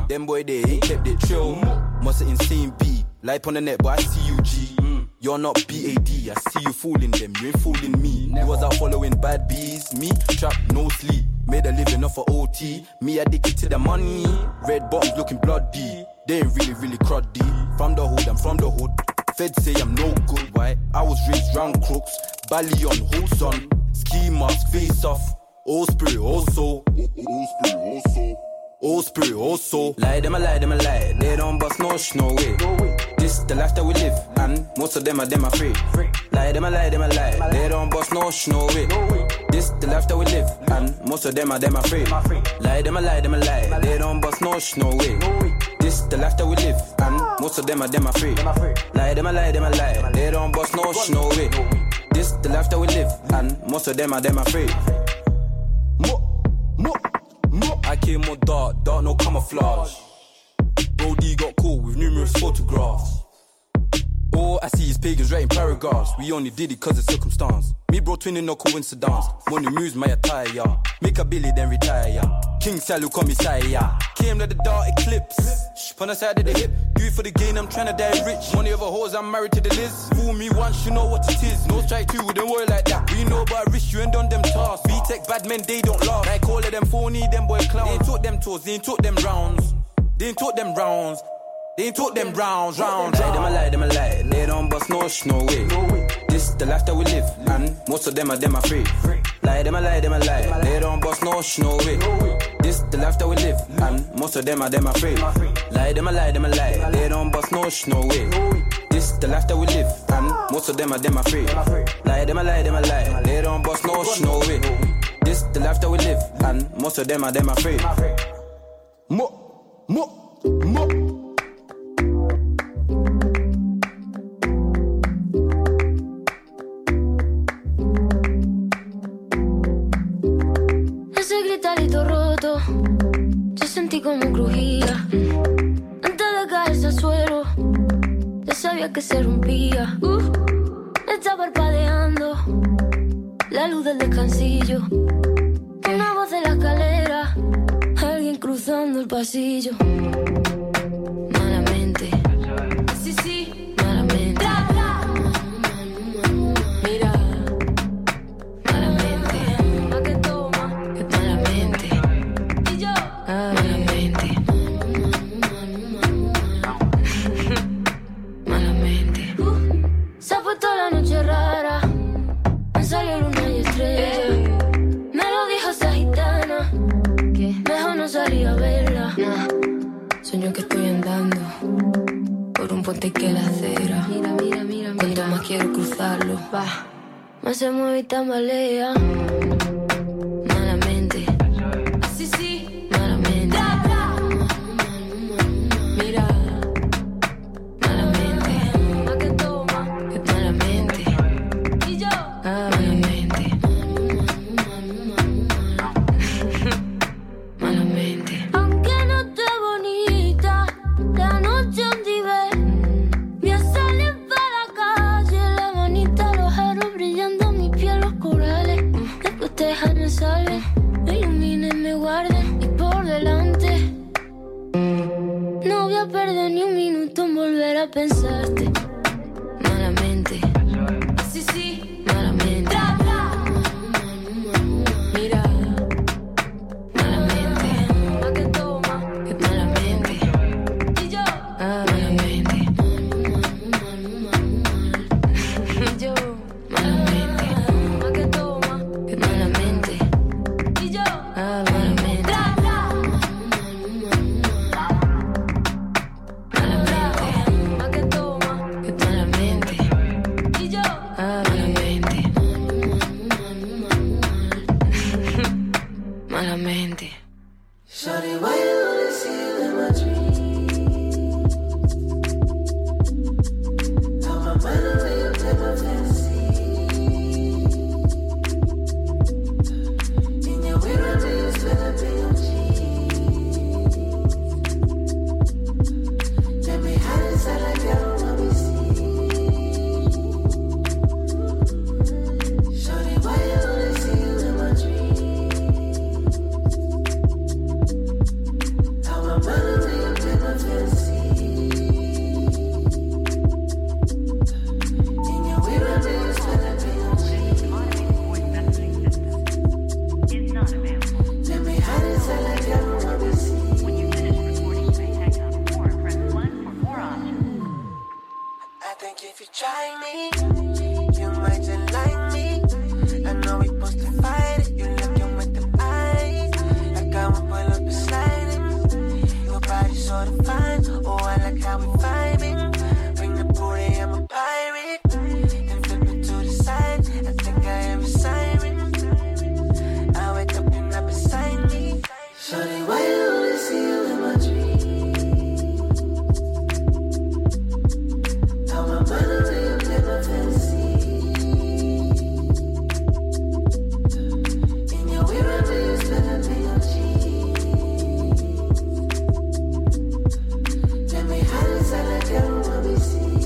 Them boy they ain't kept it chill. Must an insane beat. Life on the net, but I see you G. You're not BAD, I see you fooling them, you ain't fooling me. You was out following bad bees, me, trap, no sleep. Made a living off of OT, me addicted to the money. Red bottoms looking bloody, they ain't really cruddy. From the hood, I'm from the hood. Feds say I'm no good, why? I was raised round crooks, Bally on, hoops on. Ski mask, face off, all spirit, all soul. All spirit, all soul. Lie, them a lie. They don't bust no way. This the life that we live, and most of them are afraid. Lie, them a lie. They don't bust no way. This the life that we live, and most of them are afraid. Lie, them a lie. They don't bust no way. This the life that we live, and most of them are afraid. Lie, them a lie. They don't bust no way. This the life that we live, and most of them are afraid. I came more dark, no camouflage. Brody got caught with numerous photographs. All I see is pagans writing paragraphs. We only did it cause of circumstance. Me bro twinning no coincidence. Money moves my attire, yeah. Make a billy then retire, yeah. King Salu call me sire, yeah. Came to the dark eclipse. On the side of the hip, do it for the gain, I'm tryna die rich. Money over hoes, I'm married to the Liz. Fool me once, you know what it is. No strike two, wouldn't work like that. We know about risk, you ain't done them tasks. B-Tech bad men, they don't laugh. Like all of them phony, them boy clowns. They ain't taught them tours, they ain't taught them rounds. They ain't taught them rounds. They ain't taught them rounds. Lie, them a lie. They don't bust no way. This the life that we live, and most of them are afraid. Lie, them a lie. They don't bust no way. This the life that we live, and most of them are afraid. Lie, them a lie. They don't bust no way. This the life that we live, and most of them are afraid. Lie, them a lie. They don't bust no way. This the life that we live, and most of them are afraid. Mo. Ese gritarito roto, yo sentí como crujía. Antes de caerse al suelo, yo sabía que se rompía. Está parpadeando la luz del descansillo. Una voz de la escalera, alguien cruzando el pasillo. Malamente, sí, malamente. Mira, malamente. ¿Pa' qué toma? Malamente. Y yo, malamente. Malamente. Se ha puesto la noche rara, me salió luna y estrella. Me lo dijo esa gitana, que mejor no salí a verla. Sueño que estoy andando por un puente que la acera. Mira. Cuanto más quiero cruzarlo, más se mueve y tambalea. Malamente. Sí, malamente. Mira, malamente. ¿Pa' qué toma? Malamente. Y yo, malamente. Malamente. Aunque no esté bonita, la noche donde ve, voy a salir para la calle, la manita, los aros brillando, mi piel, los corales. Después déjame salir, me iluminen, me guarden y por delante. No voy a perder ni un minuto en volver a pensarte. Malamente. Sí, malamente. Mira. Malamente. ¿Pa' qué toma? Malamente. Y yo, malamente. Yo, malamente. ¿Pa' qué toma? Malamente. Y yo, malamente. Malamente. ¿Pa' qué toma? Malamente. Y yo, malamente. sorta fine. Oh, I like how we vibing. Bring the booty, I'm a pirate. Then flip it to the side. I think I am a siren. I wake up and up beside me. Shawty, why you only see you in my dreams? How my mind away, you play my fantasy. In your way, I know you spend a million G's. Let me hide inside like I don't want to see.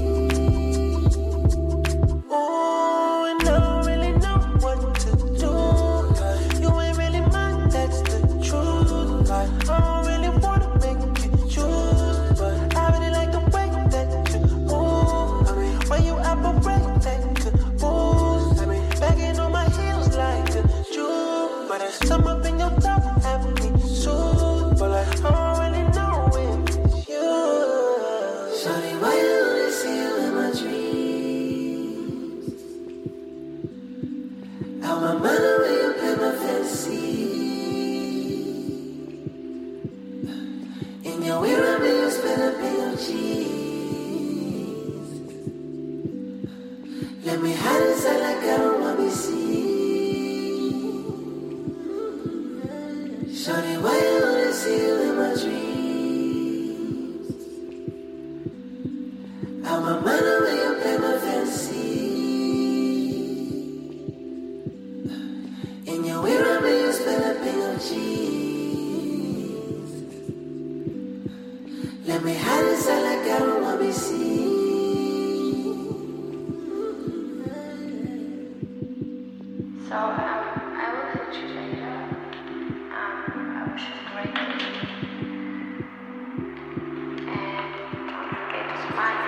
Oh, and I don't really know what to do. You ain't really mine, that's the truth. I don't really wanna make you choose, but I really like the way that you move. I mean, when you operate like a boost, I mean, bagging on my heels like a Jew. But there's some up in your top, have me soothed. But like, I don't really know if it's you. Shawty, why you only see you in my dreams? How my mind away, you play my fantasy. In your way, I mean, you spend a million G's. Let me hide inside like I don't want to be seen. Shawty, why you only see you in my dreams? How my mind away, you play my fantasy. In your way, I mean, you spend a million G's. Let me hide inside like I don't want to be seen. So, I will hit you later. I wish you a great day. And don't forget to smile.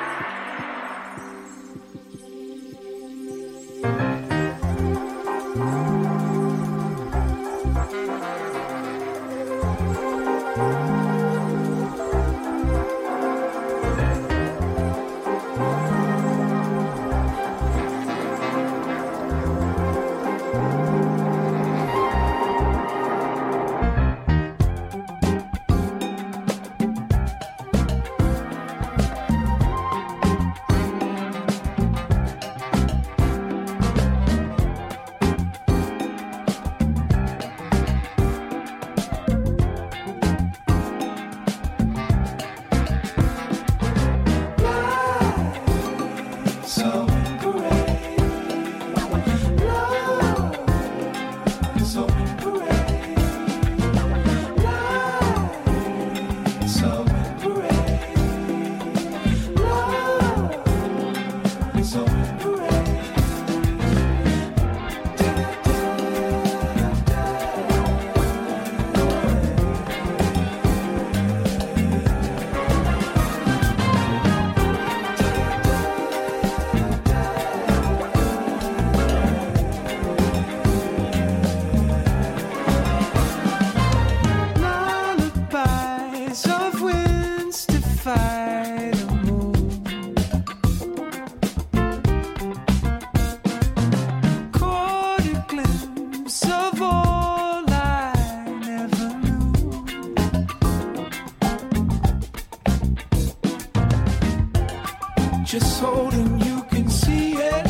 Just holding, you can see it.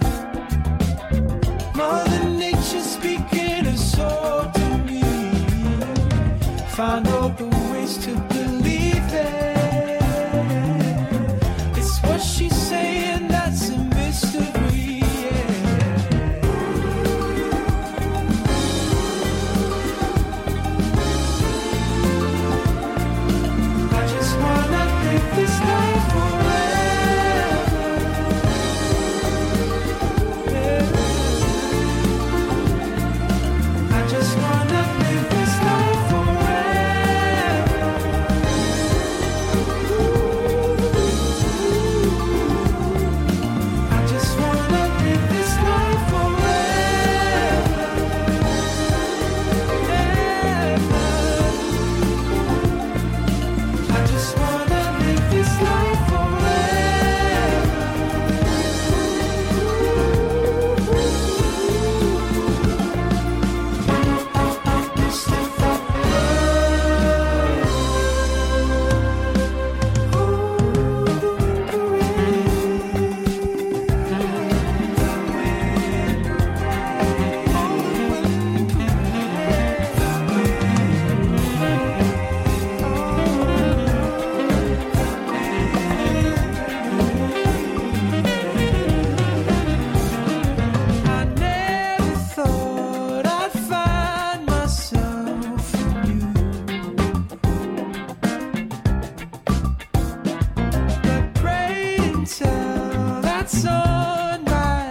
Mother Nature speaking a soul to me. Find all the ways to believe it. It's what she's saying, that's a mystery. I just wanna live this life forever. I just wanna live this life forever. lights on my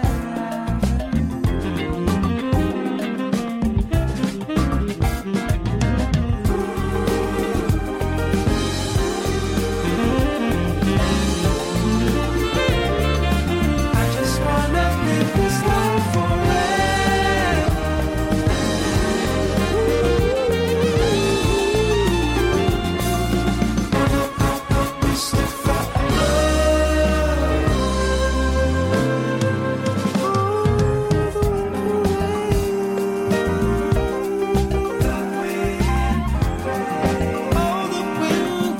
I just wanna live this life forever. Mystify all the wind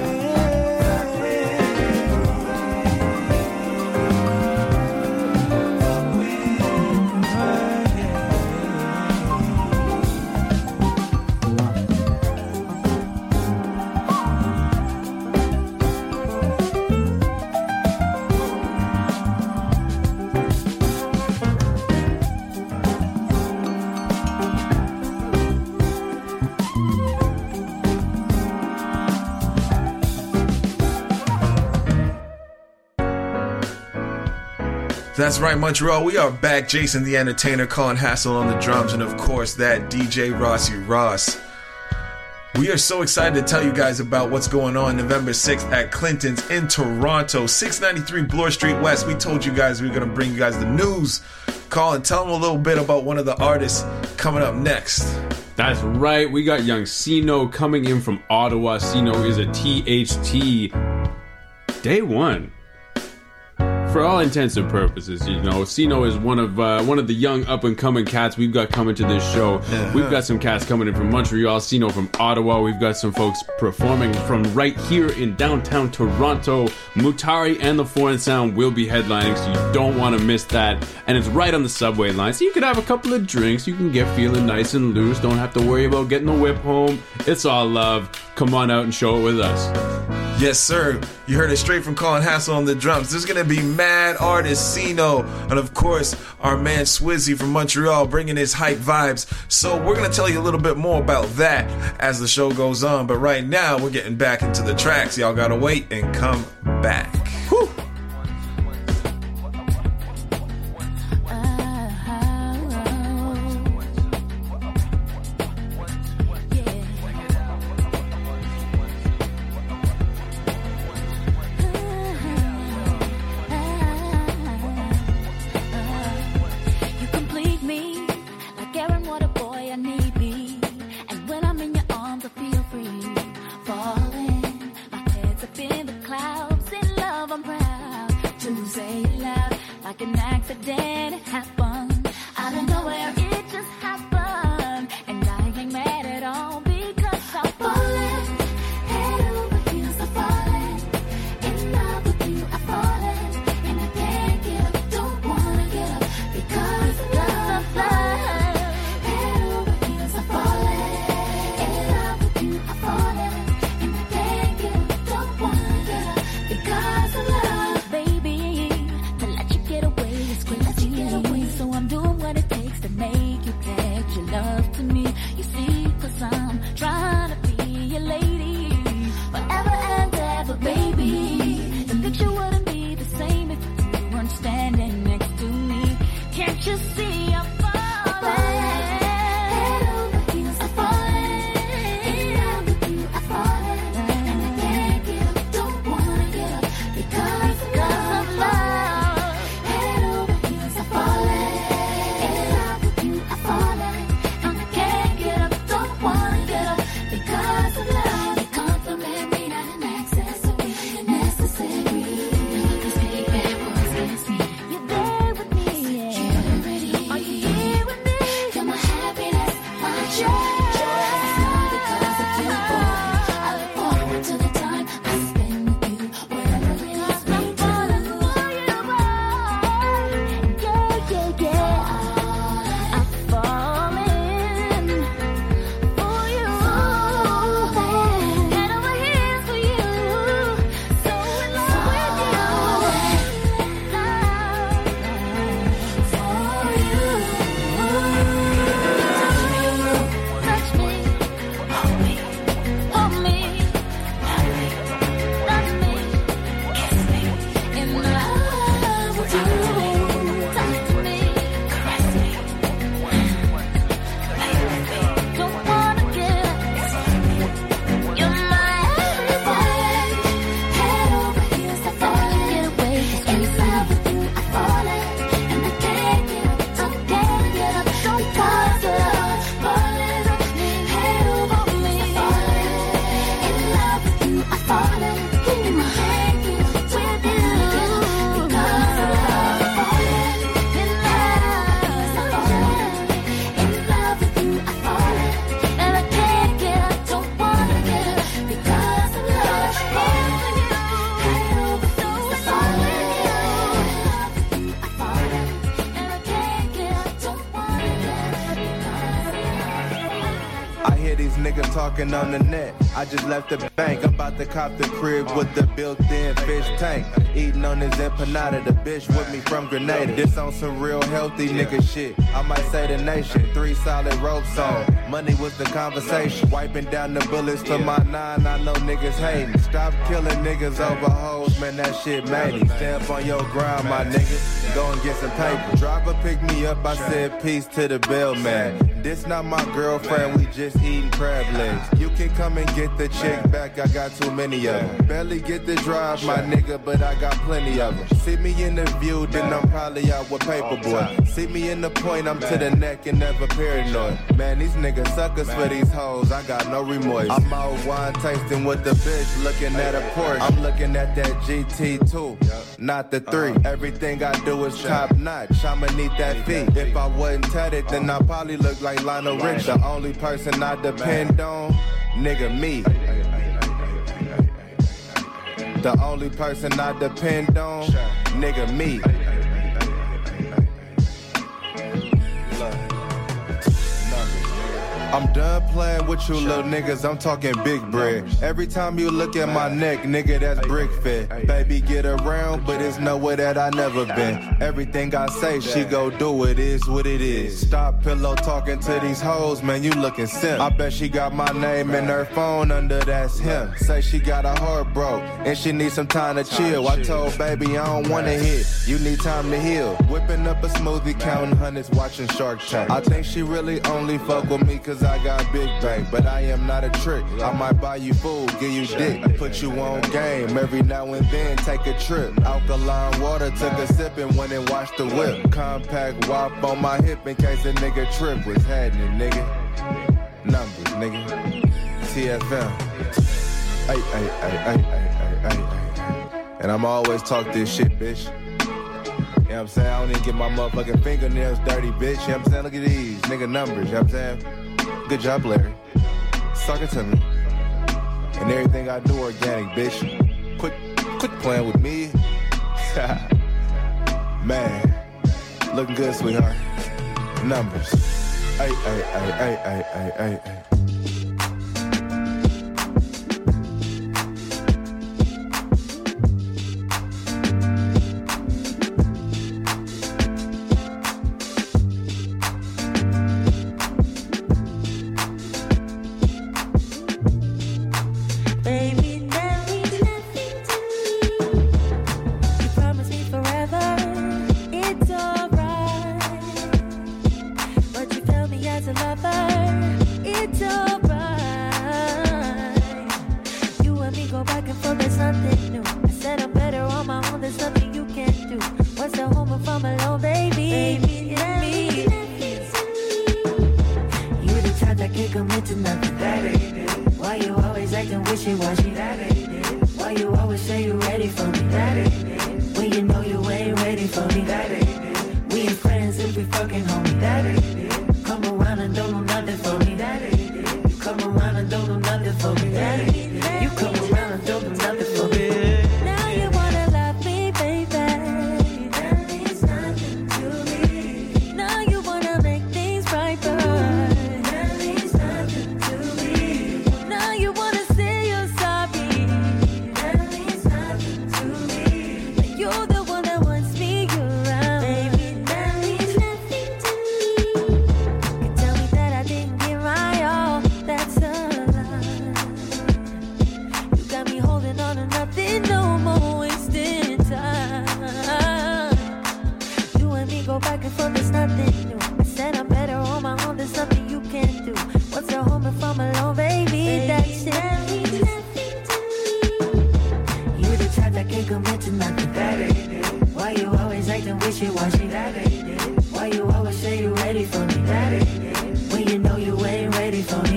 That's right, Montreal. We are back. Jason the Entertainer, Colin Hassel on the drums, and of course that DJ Rossi Ross. We are so excited to tell you guys about what's going on November 6th at Clinton's in Toronto, 693 Bloor Street West. We told you guys we were going to bring you guys the news. Colin, tell them a little bit about one of the artists coming up next. That's right. We got young Sino coming in from Ottawa. Sino is a THT day one. For all intents and purposes, you know, Sino is one of the young up-and-coming cats we've got coming to this show. Uh-huh. We've got some cats coming in from Montreal, Sino from Ottawa. We've got some folks performing from right here in downtown Toronto. Mutari and the Foreign Sound will be headlining, so you don't want to miss that. And it's right on the subway line, so you can have a couple of drinks. You can get feeling nice and loose. Don't have to worry about getting a whip home. It's all love. Come on out and show it with us. Yes, sir. You heard it straight from Colin Hassel on the drums. There's going to be mad artist Sino, and of course, our man Swizzy from Montreal bringing his hype vibes. So we're going to tell you a little bit more about that as the show goes on. But right now, we're getting back into the tracks. Y'all got to wait and come back. Whew. You complete me like Aaron, what a boy I need be. And when I'm in your arms, I feel free. Falling, my head's up in the clouds. In love, I'm proud to say it loud. Like an accident, it happened. Out of nowhere, it just happened. And I ain't mad at all because I'm falling. Head over heels, I'm falling. In love with you, I'm falling. And I can't get up, don't wanna get up. Because of love. Head over heels, I'm falling. In love with you, I'm falling. And I can't get up, don't wanna get up. Because of love, baby. To let you get away is crazy. talking on the net. I just left the bank. I'm about to cop the crib with the built-in fish tank. Eating on his empanada, the bitch with me from Grenada. This on some real healthy nigga shit. I might say the nation. 3 solid ropes on. Money was the conversation. Wiping down the bullets for my 9. I know niggas hating. Stop killing niggas over hoes, man. That shit made me. Stand up on your ground, my nigga. Go and get some paper. Driver pick me up. I said peace to the bellman. This not my girlfriend, we just eating crab legs. You can come and get the chick back, I got too many of them. Barely get the drive, my nigga, but I got plenty of them. See me in the view, then I'm probably out with Paperboy. See me in the point, I'm to the neck and never paranoid. Man, these niggas suckers for these hoes, I got no remorse. I'm out wine tasting with the bitch, looking at a Porsche. I'm looking at that GT2, not the 3. Everything I do is top notch, I'ma need that fee. If I wasn't tatted, then I probably look like Lionel Rich. The only person I depend on, nigga, me. The only person I depend on, nigga, me. I'm done playing with you little niggas, I'm talking big bread. Every time you look at my neck, nigga, that's brick fit. Baby, get around, but it's nowhere that I never been. Everything I say, she go do it, is what it is. Stop pillow talking to these hoes, man, you looking simp. I bet she got my name in her phone under that's him. Say she got a heart broke, and she need some time to chill. I told baby I don't wanna hit, you need time to heal. Whipping up a smoothie, counting hundreds, watching Shark Tank. I think she really only fuck with me cause I got big bank, but I am not a trick. I might buy you food, give you dick, put you on game. Every now and then, take a trip. Alkaline water, took a sip and went and washed the whip. Compact wop on my hip in case a nigga trip was happening, nigga. Numbers, nigga. TFM. Ay. And I'ma always talk this shit, bitch. You know what I'm saying? I don't even get my motherfucking fingernails dirty, bitch. You know what I'm saying? Look at these, nigga, numbers. You know what I'm saying? Good job, Larry. Suck it to me. And everything I do organic, bitch. Quit playing with me. Man, looking good, sweetheart. Numbers. Ay.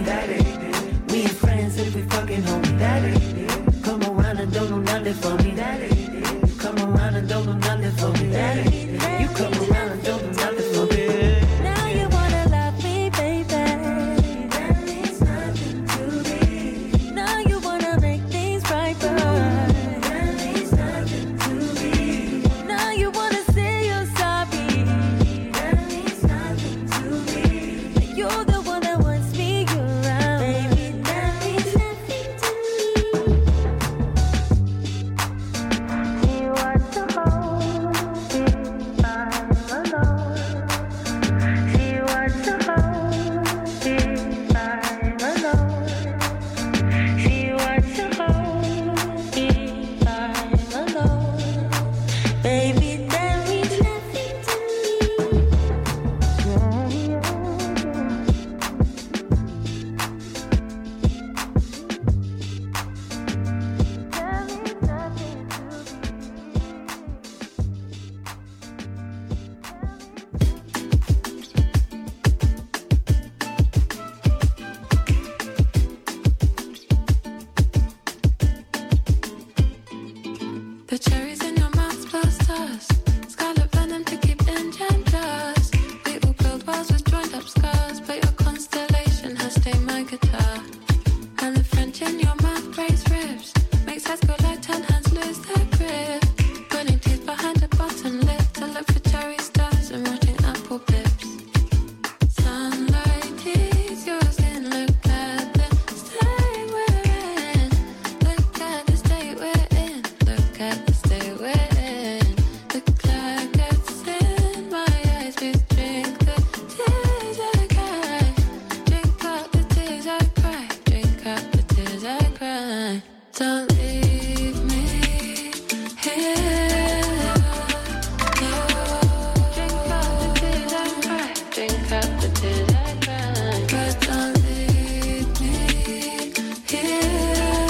For me, that The cherries in your mouth spell stars. Scarlet venom to keep engenders. We all build walls with joined up scars, but your constellation has stained my guitar. And the French in your mouth breaks ribs. Makes heads go like 10 hands lose their grip. Burning teeth behind a bottom lip to look for cherry stars and rotting apple pips. Sunlight is your skin, look at the state we're in. Look at the state we're in. Look at the state we're in. The cloud gets in my eyes. Please drink the tears I cry. Drink up the tears I cry. Drink up the tears I cry. Don't leave me here. Drink up the tears I cry. Drink up the tears I cry. But don't leave me here.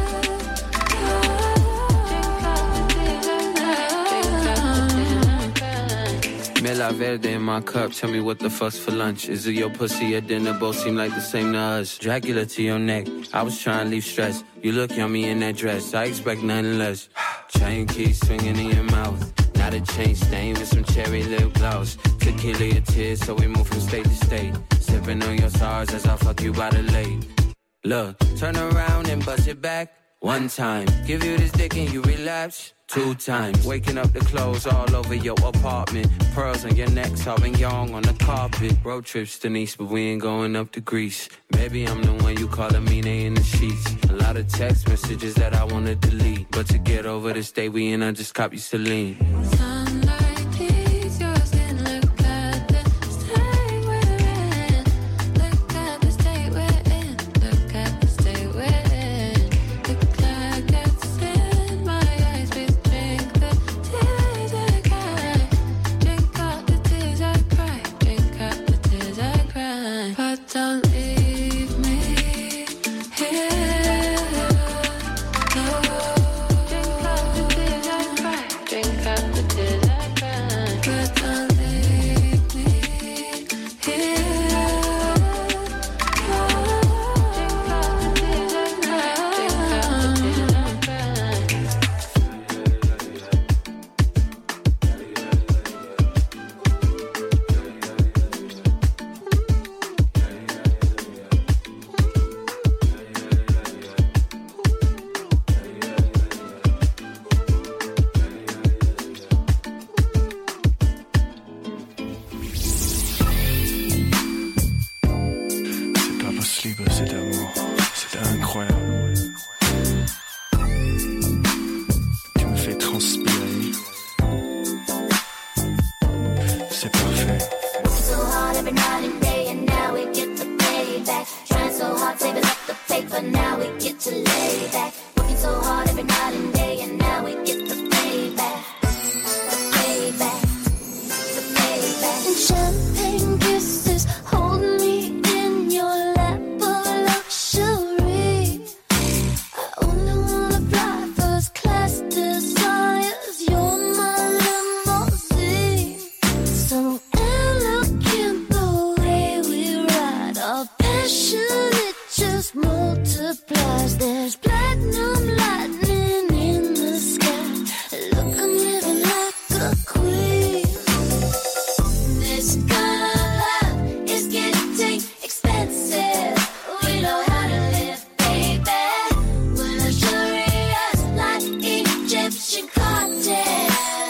Drink up the tears I cry. Drink up the tears I cry. Mela Verde in my cup, tell me what the fuck's for lunch. Is it your pussy or dinner? Both seem like the same to us. Dracula to your neck, I was trying to leave stress. You look yummy in that dress, I expect nothing less. Chain keys swinging in your mouth. Not a chain stain with some cherry lip gloss. Tequila your tears, so we move from state to state. Sipping on your stars as I fuck you by the lake. Look, turn around and bust it back. One time, give you this dick and you relapse. 2 times, waking up the clothes all over your apartment. Pearls on your neck, Sauvignon on the carpet. Road trips to Nice, but we ain't going up to Greece. Maybe I'm the one you call Amine in the sheets. A lot of text messages that I wanna delete. But to get over this day we in, I just copy Celine. Sunlight is your skin, look at the state we're in. Look at the state we're in. Look at the state we're in. The cloud gets in my eyes. Please drink the tears I cry. Drink up the tears I cry. Drink up the tears I cry. But don't leave me here. No. Drink up the tears I cry. Drink up the tears I cry. But don't leave me here. No. Drink up the tears I cry. Drink up the tears I cry. C'est pas possible cet amour, c'est incroyable. Tu me fais transpirer. C'est parfait. So hard every night and day, and now we get the payback. Trying so hard, saving up the paper, now we get to lay back. Working so hard every night and day, and now we get the payback. The payback. The payback. And champagne kisses, hold me in your lap of luxury. I only wanna fly first class desires. You're my limousine. So elegant the way we ride. Our passion, it just multiplies. There's platinum lightning in the sky. Look, I'm living like a queen. This kind of love is getting expensive. We know how to live, baby. We're luxurious like Egyptian cotton.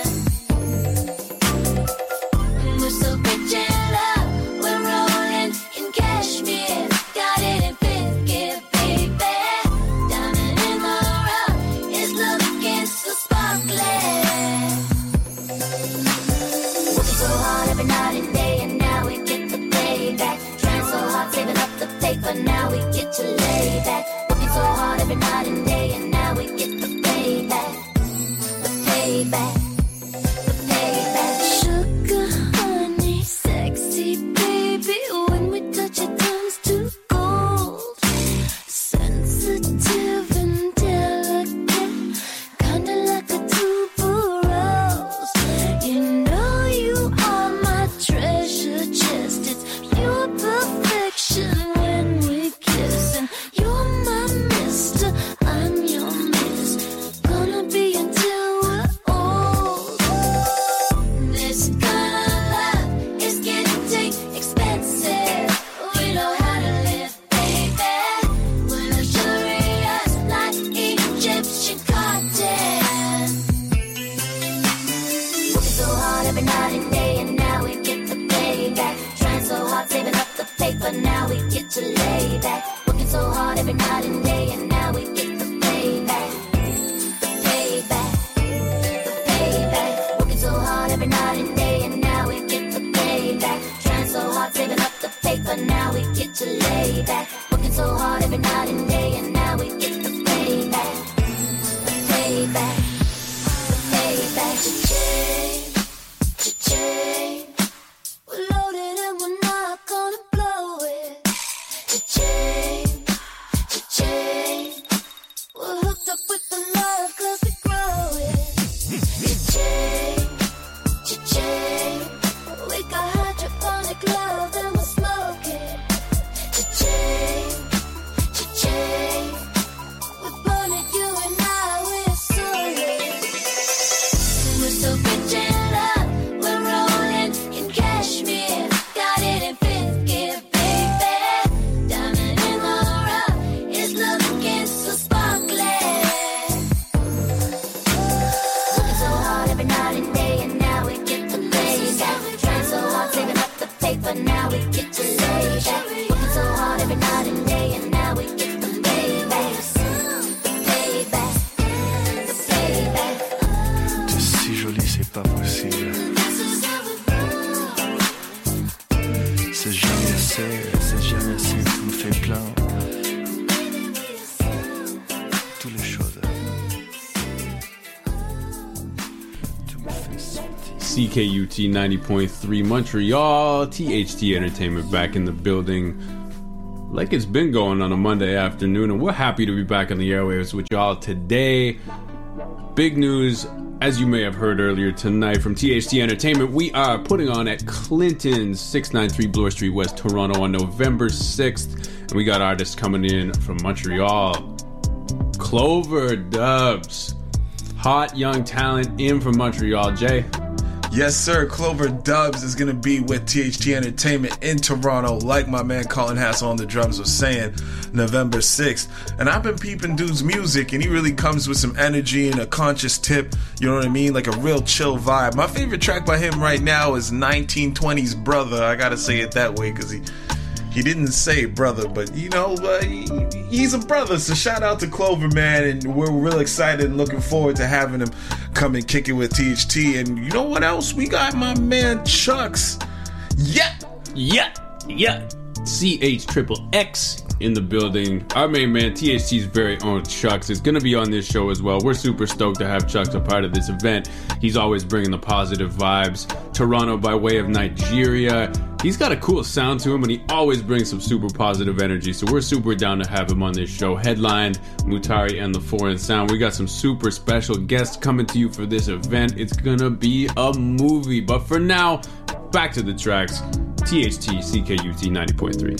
We're so rich in love, we're rolling in cashmere. Got it in fifth gear, baby. Diamond in the rough is looking so sparkling. Working so hard every night and day, and now we get the payback. Trying so hard, saving up the paper, now we get to lay back. Working so hard every night and day, and now we get the payback. The payback. The payback. Sugar, honey, sexy baby. When we touch it turns to gold. Sensitive and delicate, kinda like a tuberose. You know you are my treasure chest. It's pure perfection when we kiss. And you're my mister, I'm your miss. Gonna be until to lay back. Working so hard every night and day, and now we get the payback. The payback. The payback. Working so hard every night and day, and now we get the payback. Trying so hard, saving up the paper, now we get to lay back. Working so hard every night and day, and now we get the payback. The payback. The payback. Cha-ching. Cha-ching. We're loaded and we're not gonna blow it. Cha-ching. Cha-ching. We're hooked up with the love 'cause we grow it. Cha-ching. Cha-ching. We got hydroponic love and we're smoking. Cha-ching. Cha-ching. We're burning you and I, we're solid. We're so rich in love, we're rolling in cashmere. Got it in fifth gear, baby. Diamond in the rough, it's looking so sparkly. Working so hard every night and day, and now we get to lay back. Trying so hard, saving up the paper, now we get to lay back. Working so hard every night and day, and now we get the payback. The payback. The payback. T'es si jolie, c'est pas possible. C'est jamais assez, tu me fais plein. Toutes les choses. Tu me fais sentir. CKUT 90.3 Montreal, THT Entertainment back in the building. Like it's been going on a Monday afternoon, and we're happy to be back on the airwaves with y'all today. Big news, as you may have heard earlier tonight from THT Entertainment, we are putting on at Clinton's 693 Bloor Street, West Toronto on November 6th, and we got artists coming in from Montreal. Clover Dubs, hot young talent in from Montreal. Jay? Yes, sir. Clover Dubs is going to be with THT Entertainment in Toronto, like my man Colin Hassel on the drums was saying, November 6th. And I've been peeping dude's music, and he really comes with some energy and a conscious tip, you know what I mean? Like a real chill vibe. My favorite track by him right now is 1920's Brother. I got to say it that way because he didn't say brother, but you know, he's a brother. So shout out to Clover, man, and we're real excited and looking forward to having him come and kick it with THT. And you know what else? We got my man Chucks. Yeah. CHXXX in the building. Our main man, THT's very own Chucks, is going to be on this show as well. We're super stoked to have Chucks a part of this event. He's always bringing the positive vibes. Toronto by way of Nigeria. He's got a cool sound to him, and he always brings some super positive energy. So we're super down to have him on this show. Headlined Mutari and the Foreign Sound. We got some super special guests coming to you for this event. It's gonna be a movie. But for now, back to the tracks. THT CKUT 90.3.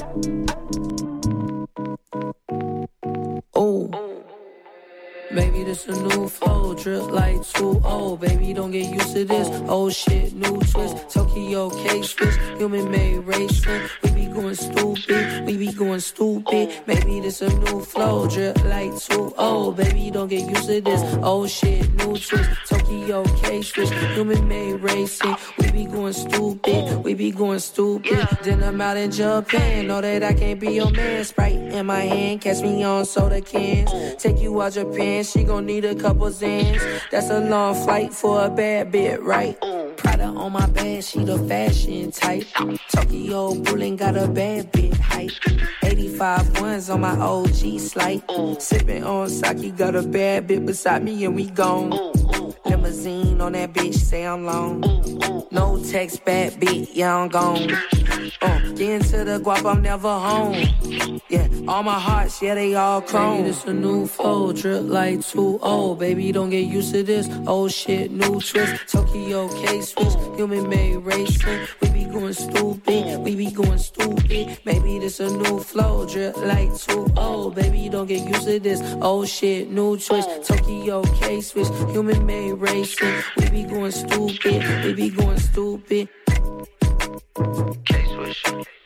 Oh, maybe this a new flow, drip like 2-0. Baby, don't get used to this. Oh shit, new twist. Tokyo K-Swiss, human made race. We be going stupid, we be going stupid. Maybe this a new flow, drip like 2-0. Baby, don't get used to this. Oh shit, new twist. Tokyo K-Swiss, human made racing. We be going stupid, we be going stupid. Then I'm out in Japan, know that I can't be your man. Sprite in my hand, catch me on soda cans. Take you out Japan, she gon' need a couple Zans. That's a long flight for a bad bit, right? Prada on my bed, she the fashion type. Tokyo Bullying got a bad bit hype. 85 ones on my OG slide. Sippin' on sake, got a bad bit beside me and we gone. Limousine on that bitch, say I'm long. No text, bad bitch, yeah, I'm gone. Get into the guap, I'm never home. Yeah, all my hearts, yeah, they all chrome. Baby, this a new flow, drip like 2-0. Baby, don't get used to this. Oh shit, new twist. Tokyo K-Swiss, human made racing. We be going stupid, we be going stupid. Maybe this a new flow, drip like 2-0. Baby, don't get used to this. Oh shit, new twist. Tokyo K-Swiss, human made racing. We be going stupid, we be going stupid. K-Swish,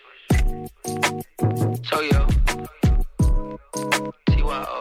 Toyo, TYO.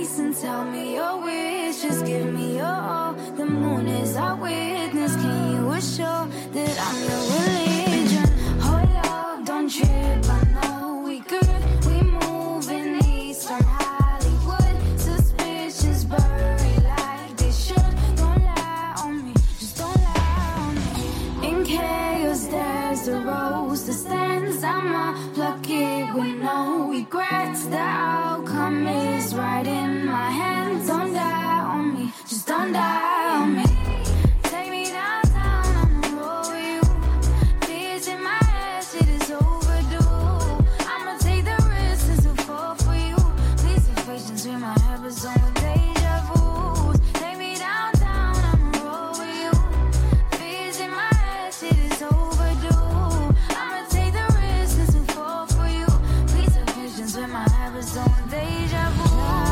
face and tell me your wish. Just give me your all. The moon is our witness. Can you assure that I'm your religion? Hold up, don't trip. I know we good. We move in Eastern Hollywood. Suspicious buried like they should. Don't lie on me, just don't lie on me. In chaos, there's a rose that stands. I'ma pluck it with no regrets. The outcome is right in my hands. Don't die on me, just don't die on me. Take me downtown, I'ma roll with you. Fears in my head, shit is overdue. I'ma take the risk since I fall for you. Please have patience with my habits on the deja vu. Take me downtown, I'ma roll with you. Fears in my head, shit is overdue. I'ma take the risk since I fall for you. Please have patience with my habits on the deja vu.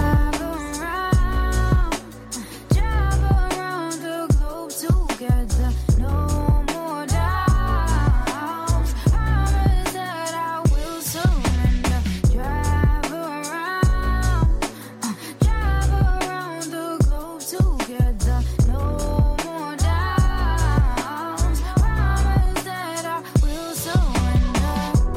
Drive around the globe together. No more doubts. Promise that I will surrender. Drive around the globe together. No more doubts. Promise that I will surrender.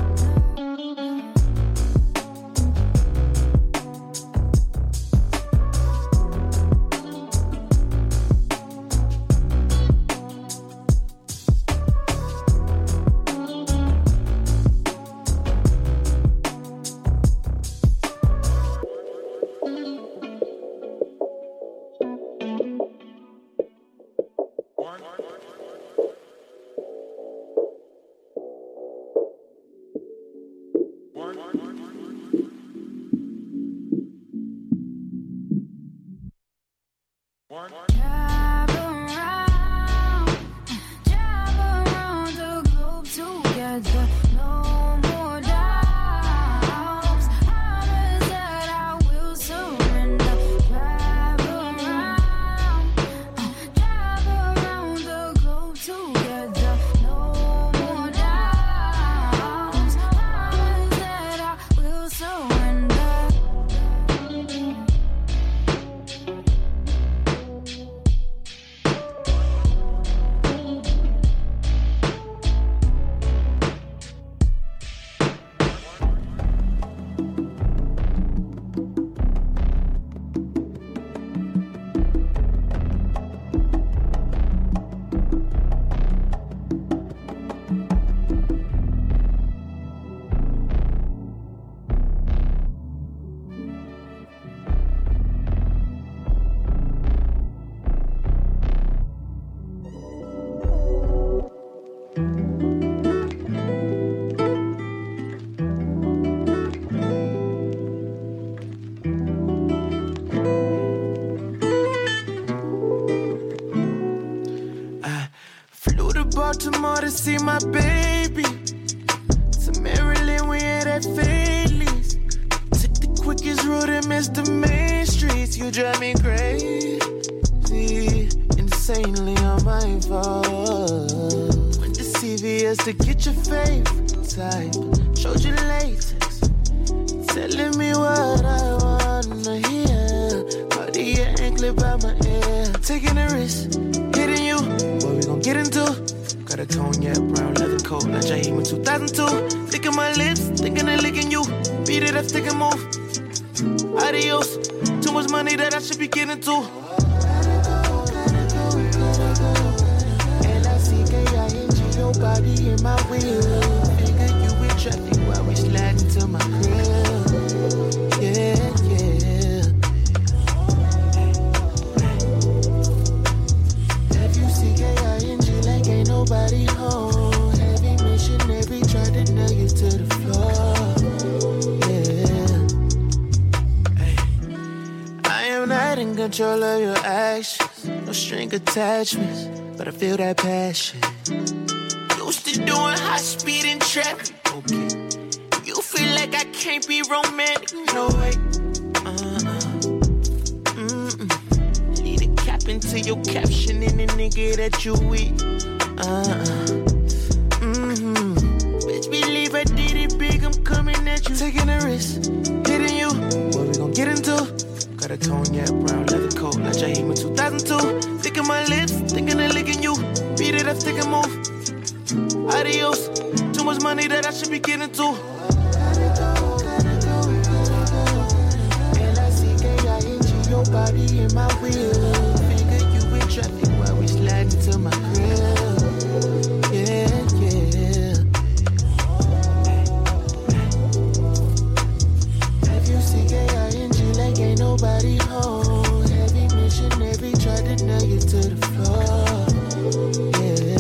Drive around the globe together. No more doubts. Promise that I will surrender. Drive around the globe together. No more doubts. Promise that I will surrender. Flew to Baltimore to see my baby. To Maryland, we had at Phillies. Took the quickest route and missed the main streets. You drive me crazy, insanely on my fault. Went to CVS to get your favorite type. Showed you latex, telling me what I wanna hear. Cartier anklet by my ear. Taking a risk, hitting you. What we gon' get into? Got a cognac brown leather coat, like Jaheim in 2002. Licking my lips, thinking of licking you. Beat it up, stick and move. Adios. Too much money that I should be getting to. L-I-C-K-I-N-G, your body in my wheel. Figure you in traffic while we sliding to my crib. Yeah, yeah. F-U-C-K-I-N-G, like ain't nobody home. Heavy missionary, try to nail you to the floor. Not in control of your actions, no string attachments, but I feel that passion. Used to doing high speed in traffic. Okay, you feel like I can't be romantic. No way. Need a cap into your caption and the nigga that you with. Bitch, believe I did it big. I'm coming at you, taking a risk, hitting you. What we gon' get into? Got a cognac, brown leather coat, like Jaheim in 2002. Sticking my lips, thinking of licking you. Beat it up, stick and move. Adios. Too much money that I should be getting to. L-I-C-K-I-N-G, your body in my wheel. Finger you in traffic while we slide into my grill. Yeah, yeah. F-U-C-K-I-N-G, like ain't nobody home. Heavy missionary, try to nail you to the floor. Yeah.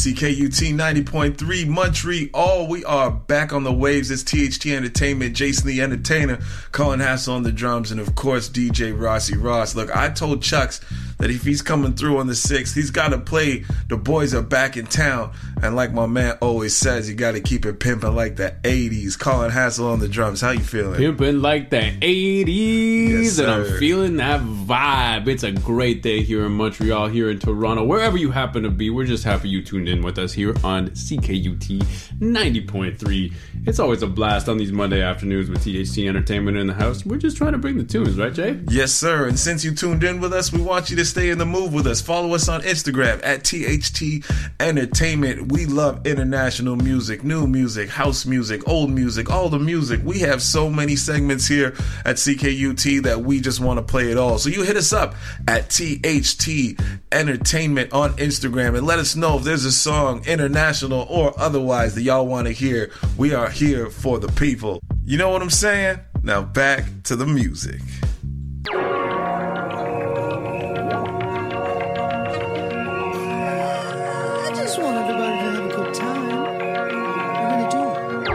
CKUT 90.3 Montreal. We are back on the waves. It's THT Entertainment, Jason the Entertainer, Colin Hassel on the drums, and of course DJ Rossi Ross. Look, I told Chucks that if he's coming through on the 6th, he's got to play The Boys Are Back in Town. And like my man always says, you got to keep it pimping like the 80s. Colin Hassel on the drums. How you feeling? Pimping like the 80s. Yes, and I'm sir. feeling that vibe. It's a great day here in Montreal, here in Toronto, wherever you happen to be. We're just happy you tuned in with us here on CKUT 90.3. It's always a blast on these Monday afternoons with THT Entertainment in the house. We're just trying to bring the tunes, right, Jay? Yes, sir. And since you tuned in with us, we want you to stay in the move with us. Follow us on Instagram at THT Entertainment. We love international music, new music, house music, old music, all the music. We have so many segments here at CKUT that we just want to play it all. So you hit us up at THT Entertainment on Instagram and let us know if there's a song, international or otherwise, that y'all want to hear. We are here for the people. You know what I'm saying? Now back to the music. I just want everybody to have a good time. I really do.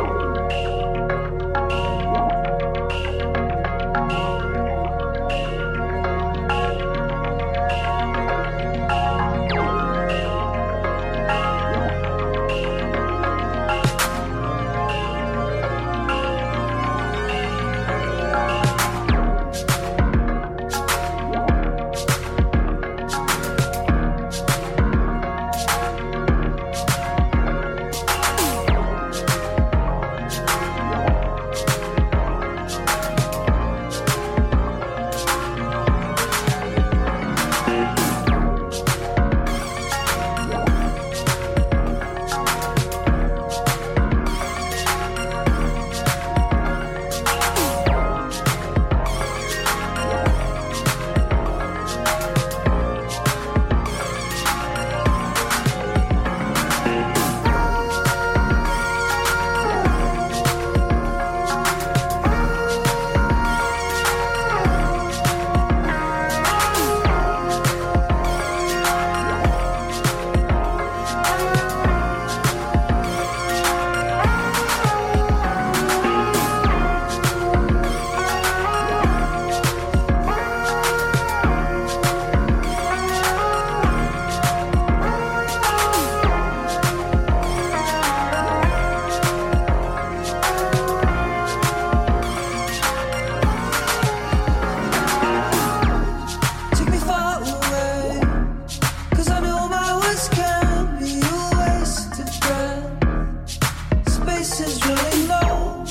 Take me far away, 'cause I know my words can be a waste of breath. Space is running low.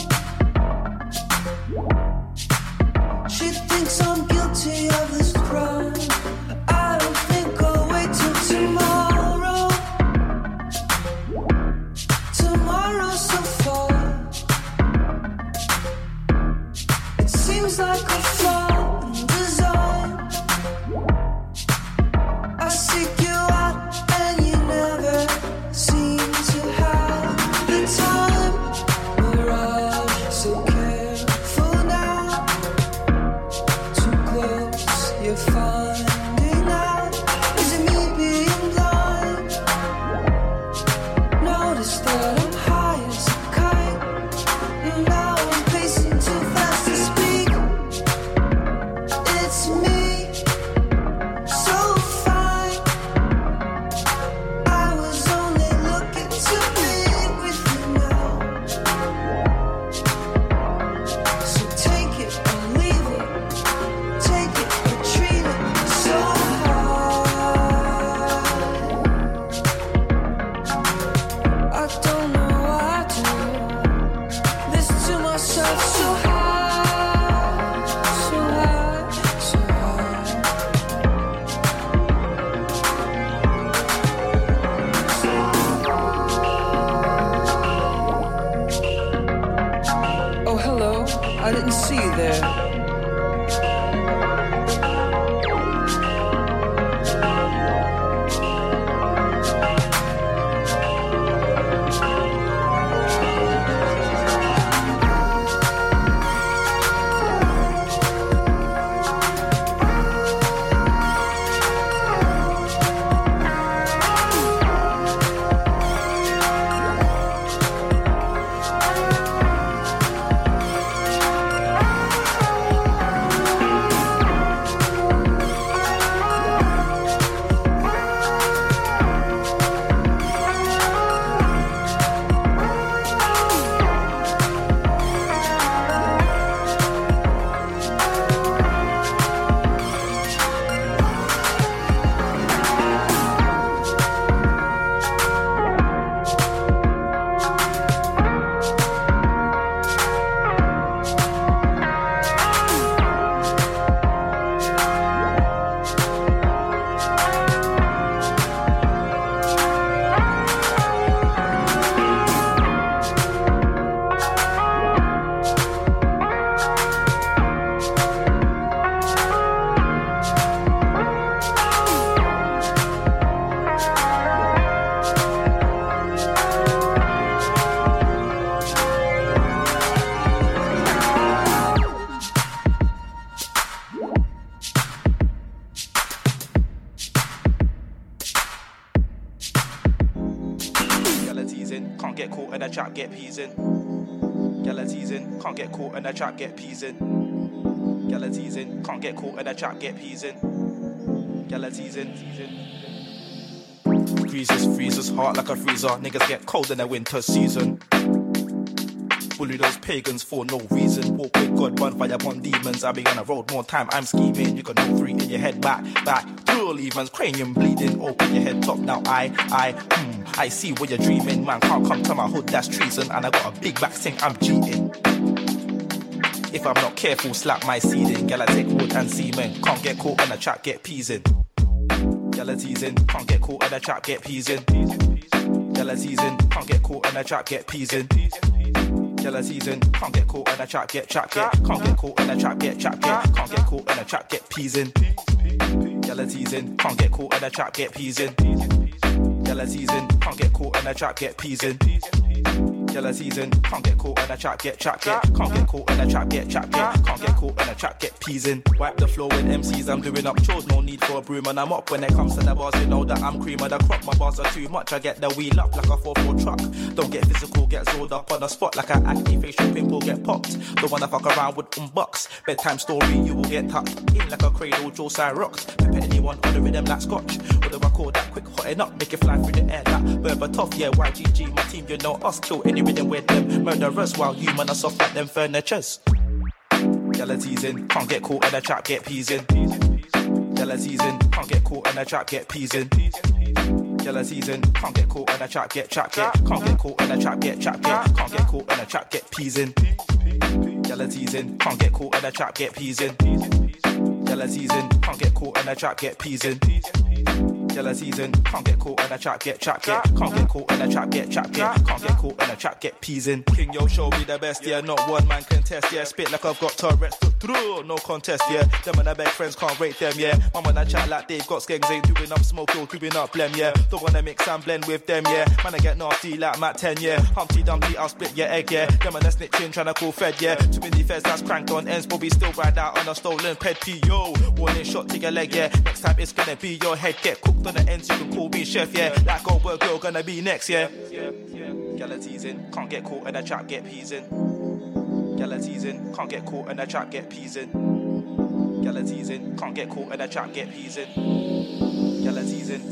She thinks I'm guilty of this crime. I don't think I'll wait till tomorrow. Tomorrow's so far. It seems like a flaw in design. I seek you out and you never seem to have the time. Mirage, so careful now. Too close, you're finding out. Is it me being blind? Notice that I'm high as a kite. Now I'm pacing too fast to speak. It's me, so fine. I was only looking to be with you now. So take it or leave it. Take it or treat it so hard. I don't know why I do this to myself so high, so high, so high. Oh, hello. I didn't see you there. in a trap, get peas in. Gyal a teasing, can't get caught in a trap, get peas in. Gyal a teasing, can't get caught in a trap, get peas in. Gyal a teasing. Freezes hot like a freezer. Niggas get cold in the winter season. Bully those pagans for no reason. Walk with God, run fire upon demons. I be on the road more time, I'm scheming. You can know 3 in your head, back. Dual evens, cranium bleeding. Open your head top now, I see what you're dreaming. Man can't come to my hood, that's treason. And I got a big back sink, I'm cheating. If I'm not careful, slap my seed in. Gyal I take wood and semen. Can't get caught in a trap, get peas in. Gyal a teasing, can't get caught in a trap, get peas in. Gyal a teasing, can't get caught in a trap, get peas in. Gyal a teasing, can't get caught in a trap, get can't get caught in a trap, get can't get caught in a trap, get peas in. Gyal a teasing, can't get caught in a trap, get peas in. Gyal a teasing, can't get caught in a trap, get peas in. Gyal a teasing, can't get caught in a trap, get can't get caught in a trap, get can't get caught in a trap, get peas in. Wipe the floor with MCs, I'm doing up chores, no need for a broom and I'm up. When it comes to the bars, you know that I'm cream of the crop. My bars are too much, I get the wheel up like a 4x4 truck. Don't get physical, get rolled up on the spot like an acne facial pimple, get popped. Don't wanna fuck around with bucks. Bedtime story, you will get tucked in like a cradle, Joe Side rocks. Pipette anyone on the rhythm like scotch. With a record that quick, hotting up, make it fly through the air like Berber tough. Yeah, YGG, my team, you know us, kill any rhythm with them murderers while you man are soft like them furnitures. Gyal a teasing, can't get caught in a trap, get peas in. Gyal a teasing, can't get caught in a trap, get peas in. Gyal a teasing, can't get caught in a trap, get can't get caught in a trap, get can't get caught in a trap, get peas in. Gyal a teasing, can't get caught in a trap, get peas in. Gyal a teasing, can't get caught in a trap, get peas in. Gyal a teasing, can't get caught in a trap, get can't get caught in a trap, get can't get caught in a trap, get peas in. King Yo show me the best, yeah, not one man can test, yeah. Spit like I've got Tourette's, through, no contest, yeah. Them and their best friends can't rate them, yeah. Man when I chat like they've got skanks, ain't doing up smoke, yo, creeping up blem, yeah. Don't wanna mix and blend with them, yeah. Man I get nasty like Matt 10, yeah. Humpty Dumpty, I'll split your egg, yeah. Them and they're snitching, tryna call Fed, yeah. Too many feds that's cranked on ends, probably still ride out on a stolen ped P, yo. Warning shot to your leg, yeah. Next time it's gonna be your head, get cooked on the ends, you can call me chef, yeah. Like Goldberg, girl, gonna be next, yeah. Gyal a teasing, can't get caught in a trap, get peas in. Gyal a teasing, can't get caught in a trap, get peas in. Gyal a teasing, can't get caught in a trap, get peas in. Gyal a teasing,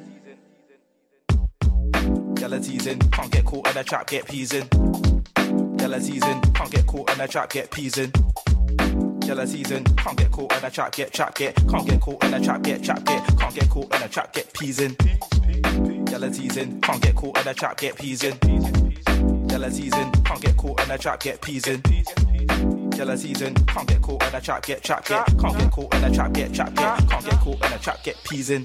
gyal a teasing, can't get caught in a trap, get peas in. Gyal a teasing, can't get caught in a trap, get peas in. Gyal a teasing, can't get caught in a trap, get can't get caught in a trap, get can't get caught in a trap, get peas in. Gyal a teasing, can't get caught in a trap, get peas in. Gyal a teasing, can't get caught in a trap, get peas in. Gyal a teasing, can't get caught in a trap, get can't get caught in a trap, get can't get caught in a trap, get peas in.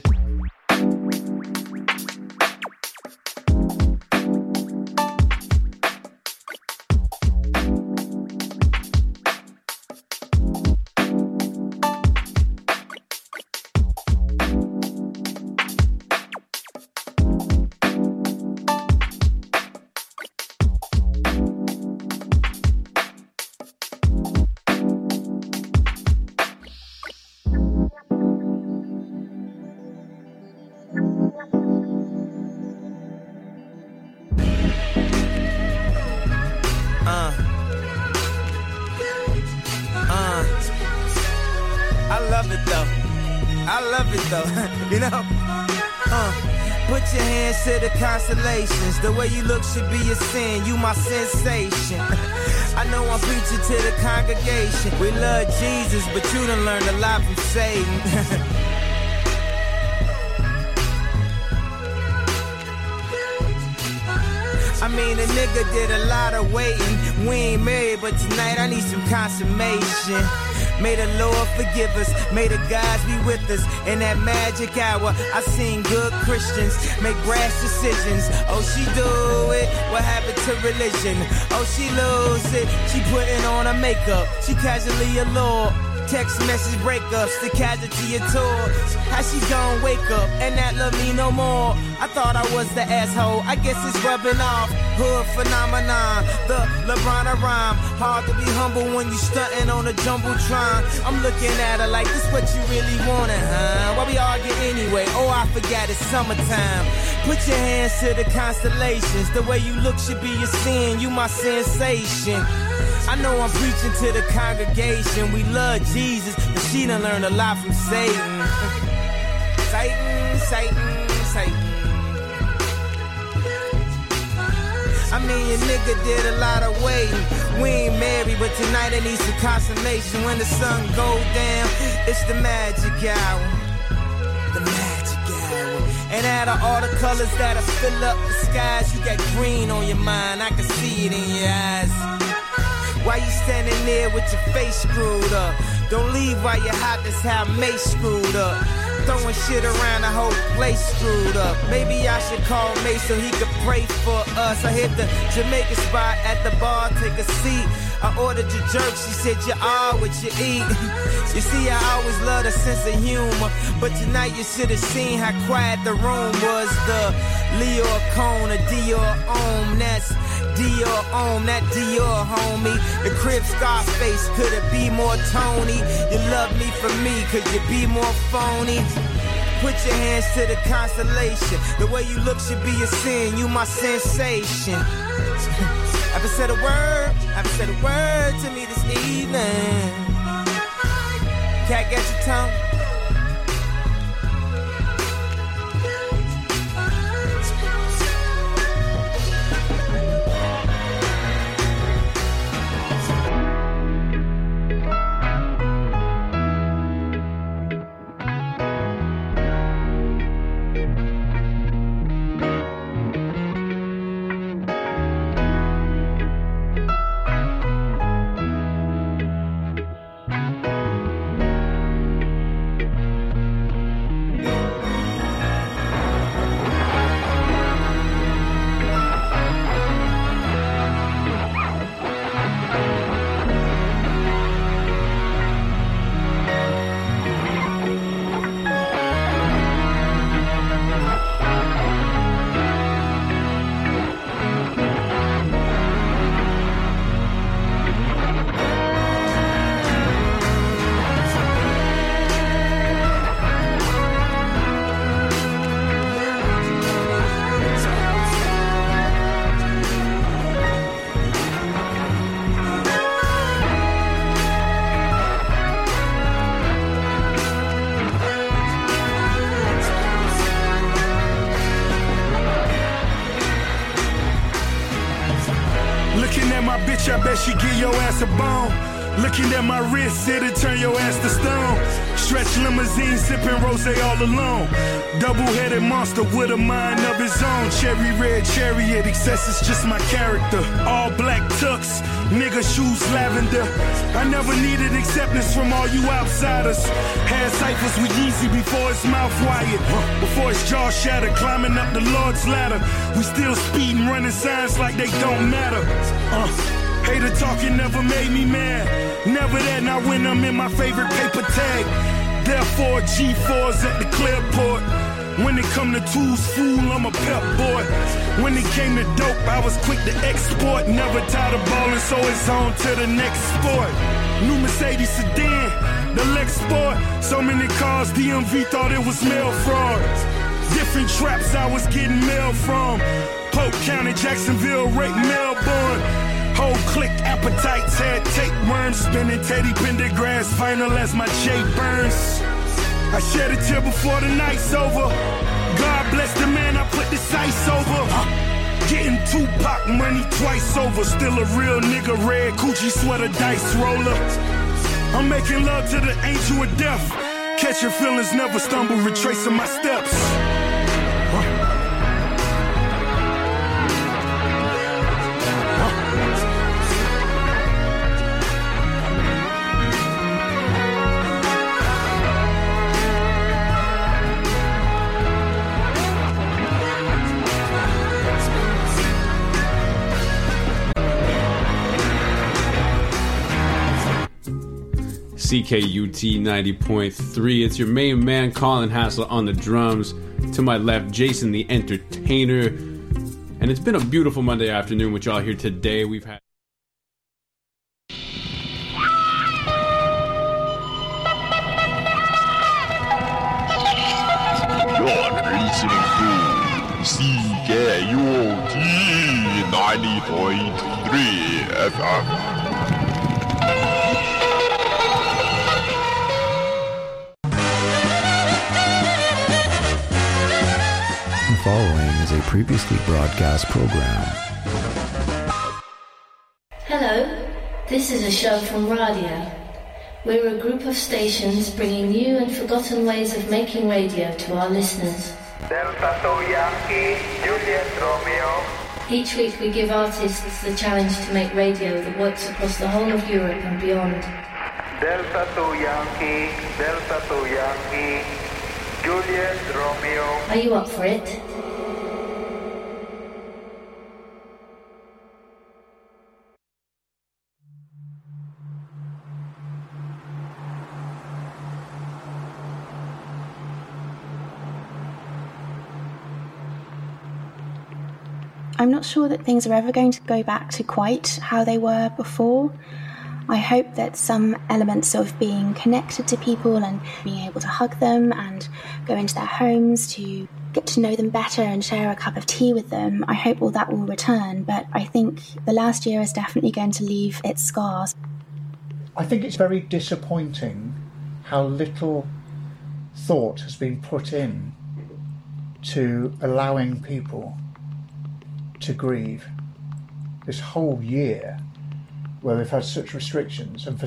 You know, put your hands to the constellations. The way you look should be a sin. You my sensation. I know I'm preaching to the congregation. We love Jesus, but you done learned a lot from Satan. I mean, a nigga did a lot of waiting. We ain't married, but tonight I need some consummation. May the Lord forgive us, may the gods be with us. In that magic hour, I seen good Christians make brash decisions. Oh, she do it, what happened to religion? Oh, she lose it, she putting on her makeup, she casually a Lord. Text message breakups, the casualty of tour. How she gon' wake up and not love me no more? I thought I was the asshole, I guess it's rubbing off. Hood phenomenon, the LeBron of rhyme. Hard to be humble when you stuntin' on a jumbotron. I'm looking at her like, this what you really wanted, huh? Why we argue anyway? Oh, I forgot it's summertime. Put your hands to the constellations. The way you look should be a sin, you my sensation. I know I'm preaching to the congregation. We love Jesus, but she done learned a lot from Satan. Satan, Satan, Satan. I mean, your nigga did a lot of waiting. We ain't married, but tonight I need some consummation. When the sun goes down, it's the magic hour. The magic hour. And out of all the colors that'll fill up the skies, you got green on your mind. I can see it in your eyes. Why you standing there with your face screwed up? Don't leave while you're hot, that's how Mace screwed up. Throwing shit around, the whole place screwed up. Maybe I should call Mace so he could pray for us. I hit the Jamaican spot at the bar, take a seat. I ordered your jerk, she said you are what you eat. You see, I always love a sense of humor, but tonight you should have seen how quiet the room was. The Leo Cone, a Dior Om, that's Dior Om, that Dior homie. The Crib Scarface, could it be more Tony? You love me for me, could you be more phony? Put your hands to the constellation. The way you look should be a sin, you my sensation. Haven't said a word, haven't said a word to me this evening. Cat, get your tongue. I bet she give your ass a bone. Looking at my wrist, it'll turn your ass to stone. Stretch limousine, sipping rosé all alone. Double-headed monster with a mind of his own. Cherry red chariot, excess is just my character. All black tux, nigga shoes lavender. I never needed acceptance from all you outsiders. Had ciphers with Yeezy before his mouth wired. Before his jaw shattered, climbing up the Lord's ladder. We still speeding, running signs like they don't matter. Hater talking never made me mad. Never that, not when I'm in my favorite paper tag. Therefore, G4's at the Clearport. When it come to tools, fool, I'm a pep boy. When it came to dope, I was quick to export. Never tired of ballin', so it's on to the next sport. New Mercedes sedan, the Lex Sport. So many cars, DMV thought it was mail fraud. Different traps I was getting mail from. Polk County, Jacksonville, Rake, Melbourne. Whole click appetites had tapeworms. Spinning Teddy Pendergrass, final as my J burns. I shed a tear before the night's over. God bless the man I put the sights over. Getting Tupac money twice over. Still a real nigga, red Coochie sweater, dice roller. I'm making love to the angel of death. Catching feelings, never stumble, retracing my steps. CKUT 90.3. It's your main man, Colin Hassel, on the drums. To my left, Jason the Entertainer. And it's been a beautiful Monday afternoon with y'all here today. We've had... You're listening to CKUT 90.3 FM. The following is a previously broadcast program. Hello, this is a show from Radio. We're a group of stations bringing new and forgotten ways of making radio to our listeners. Delta 2 Yankee, Juliet Romeo. Each week we give artists the challenge to make radio that works across the whole of Europe and beyond. Delta 2 Yankee, Delta 2 Yankee, Juliet Romeo. Are you up for it? I'm not sure that things are ever going to go back to quite how they were before. I hope that some elements of being connected to people and being able to hug them and go into their homes to get to know them better and share a cup of tea with them, I hope all that will return. But I think the last year is definitely going to leave its scars. I think it's very disappointing how little thought has been put in to allowing people to grieve this whole year where we've had such restrictions, and for